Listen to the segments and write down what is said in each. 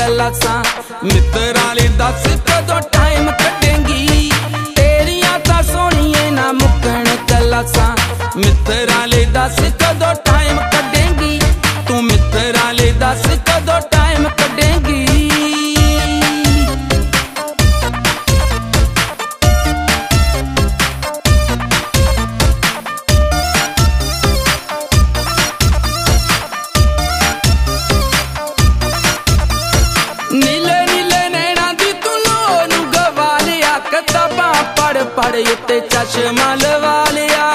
कलासा मित्राले दस कदों टाइम कटेंगी तेरिया ता सोनिए ना मुकण कलासा मित्राले दस कदों टाइम कटेंगी तू मित्राले दस कदों टाइम कटेंगी। नीले नीले नैना दी तू लोनू गवा लिया किताबां पढ़ पढ़ उत्ते चश्मा लवा लिया।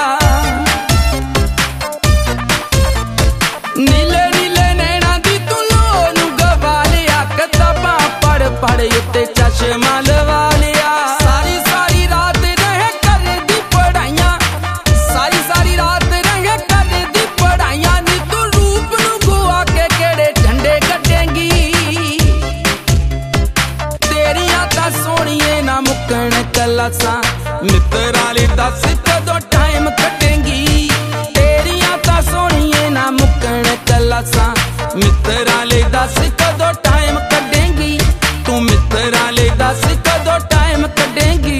नीले नीले नैना दी तू लोनू गवा लिया किताबां पढ़ पढ़ उत्ते चश्मा लवा लिया। सारी सारी रात रह कर दी पढ़ाइयां सारी सारी रात रह कर दी पढ़ाइयां नी तू रूप नू गुआ के केड़े झंडे कटेंगी तेरिया ता सोनिए ना मुकण कलासा मित्राले दस कदों टाइम कटेंगी तेरिया ता सोनिए ना मुकण कलासा मित्राले दस कदों टाइम कटेंगी तू मित्राले दस कदों टाइम कटेंगी।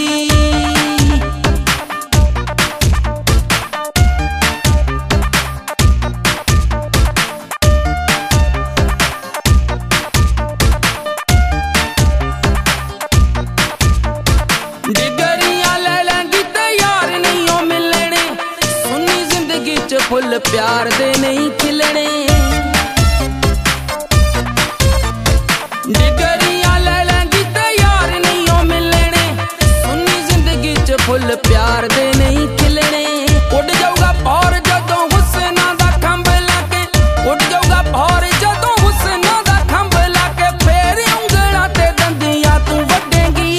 डिगरियां ले लेंगी ते यार नहीं हो मिलने सुनी जिंदगी च फुल प्यार दे नहीं खिलने। डिगरियां ले लेंगी ते यार नहीं हो मिलने सुनी जिंदगी च फुल प्यार दे नहीं खिलने। उड़ जाऊगा पौर जदों हुस्ना दा खंभ लाके उड़ जाऊगा पौर जदों हुस्ना दा खंभ लाके फेर उंगलां ते दंदियां तू वड्डेंगी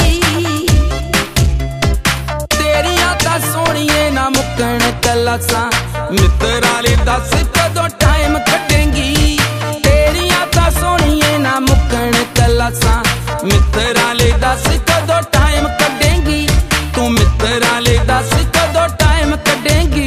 तेरिया ता सोनिए ना मुकण कलासा मित्राले दस कदों टाइम कटेंगी तेरिया ता सोनिए ना मुकण कलासा मित्राले दस कदों टाइम कटेंगी तू मित्राले दस कदों टाइम कटेंगी।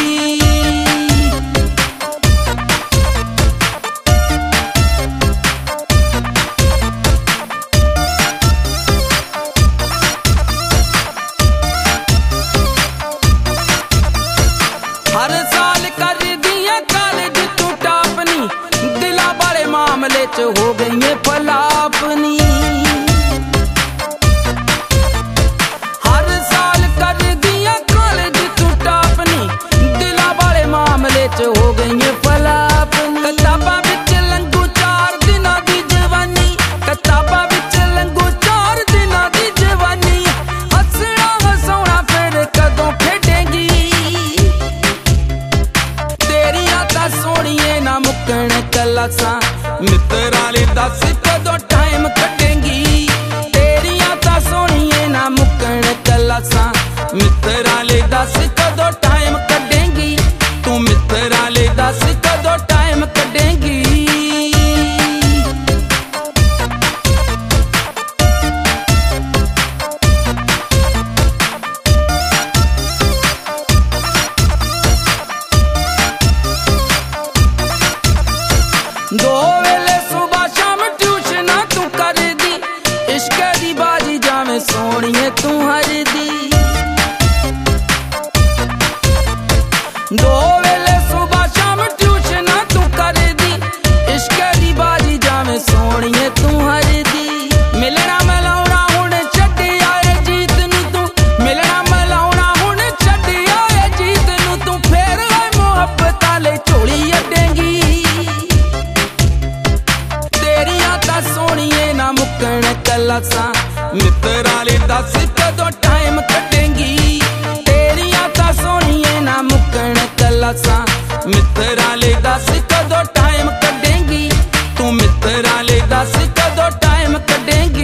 हर साल कर दिया कॉलेज तू टापनी दिला बड़े मामले च हो गई है फलापनी। हर साल कर दिया कॉलेज तू टापनी दिला बड़े मामले च हो गई है फलापनी। किताबां विच लंघू 4 दिनां दी जवानी किताबां विच लंघू 4 दिनां दी जवानी हसना हसाउणा फिर कदों खेडेंगी तेरिया ता सोनिए ना मुकण कलासा मित्राले दस कदों टाइम कटेंगी तेरिया ता सोनिए ना मुकण कलासा मित्राले दस कदों टाइम कटेंगी तू मित्राले दस कदों टाइम कटेंगी। दो वेले सुबह शाम ट्यूशन तू कर दी इश्क दी बाजी जावे सोनिए तू हर दी। दो वेले सुबह शाम ट्यूशन तू कर दी इश्क दी बाजी जावे सोनिए तू हर दी। मिलना मिलाउणा हुण छड्ड आए जीत नू तू मिलना मिलाउणा हुण छड्ड आए जीत नू तू फेर आए मुहब्बतां लई झोली अड्डेंगी तेरिया ता सोनिए ना मुकण कलासा मित्राले दस कदों टाइम कटेंगी तेरिया ता सोनिए ना मुकण कलासा मित्राले दस कदों टाइम कटेंगी तू मित्राले दस कदों टाइम कटेंगी।